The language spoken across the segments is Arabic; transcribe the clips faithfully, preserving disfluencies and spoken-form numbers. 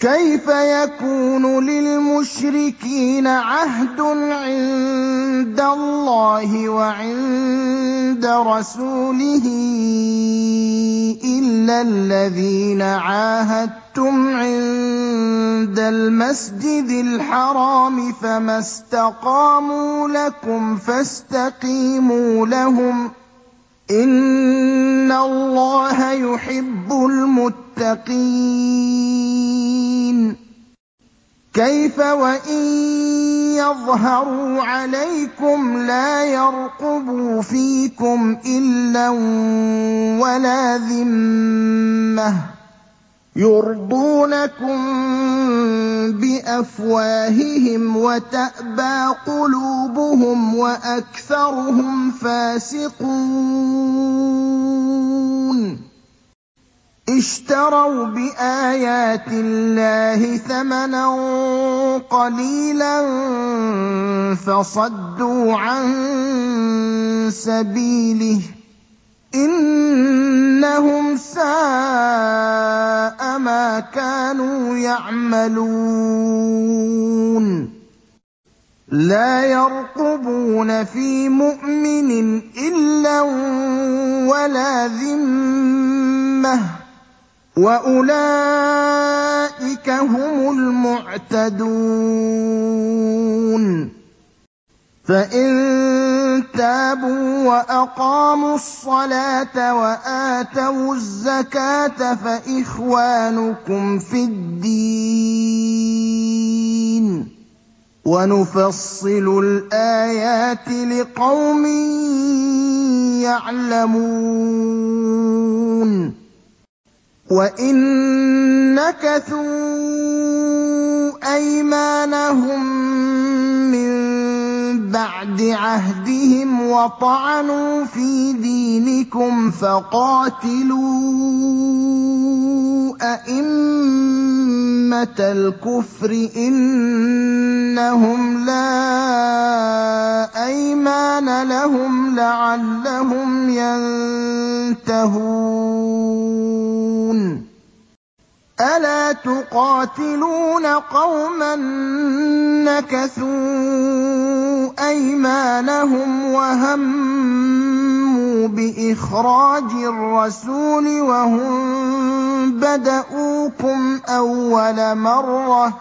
كيف يكون للمشركين عهد عند الله وعند رسوله إلا الذين عاهدتم عند المسجد الحرام فما استقاموا لكم فاستقيموا لهم إن الله يحب المتقين كيف وإن يظهروا عليكم لا يرقبوا فيكم إلا ولا ذمة يرضونكم بأفواههم وتأبى قلوبهم وأكثرهم فاسقون اشتروا بآيات الله ثمنا قليلا فصدوا عن سبيله إنهم ساء ما كانوا يعملون لا يرقبون في مؤمن إلا ولا ذمة وأولئك هم المعتدون فإن تابوا وأقاموا الصلاة وآتوا الزكاة فإخوانكم في الدين ونفصل الآيات لقوم يعلمون وإن نكثوا أيمانهم من بعد عهدهم وطعنوا في دينكم فقاتلوا أئمة الكفر إنهم لا أيمان لهم لعلهم ينتهون ألا تقاتلون قوما نكثوا أيمانهم وهموا بإخراج الرسول وهم بدؤوكم أول مرة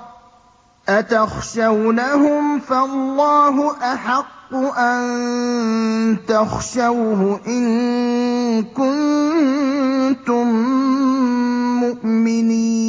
أتخشونهم فالله أحق أن تخشوه إن كنتم مؤمنين